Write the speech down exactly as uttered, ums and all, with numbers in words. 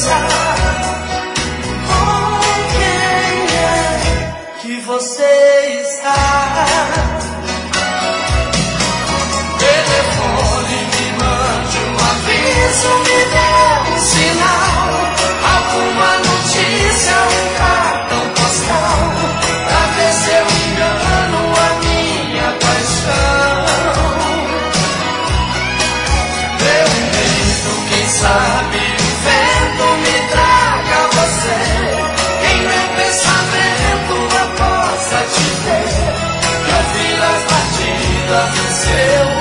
pensar com quem é que você está. Telefone, me mande um aviso, me dê um sinal, alguma notícia, um cartão postal, pra ver se eu engano a minha paixão. Dê um grito, quem sabe o vento me traga você, em meu pensamento eu possa te ver, e ouvir as batidas do seu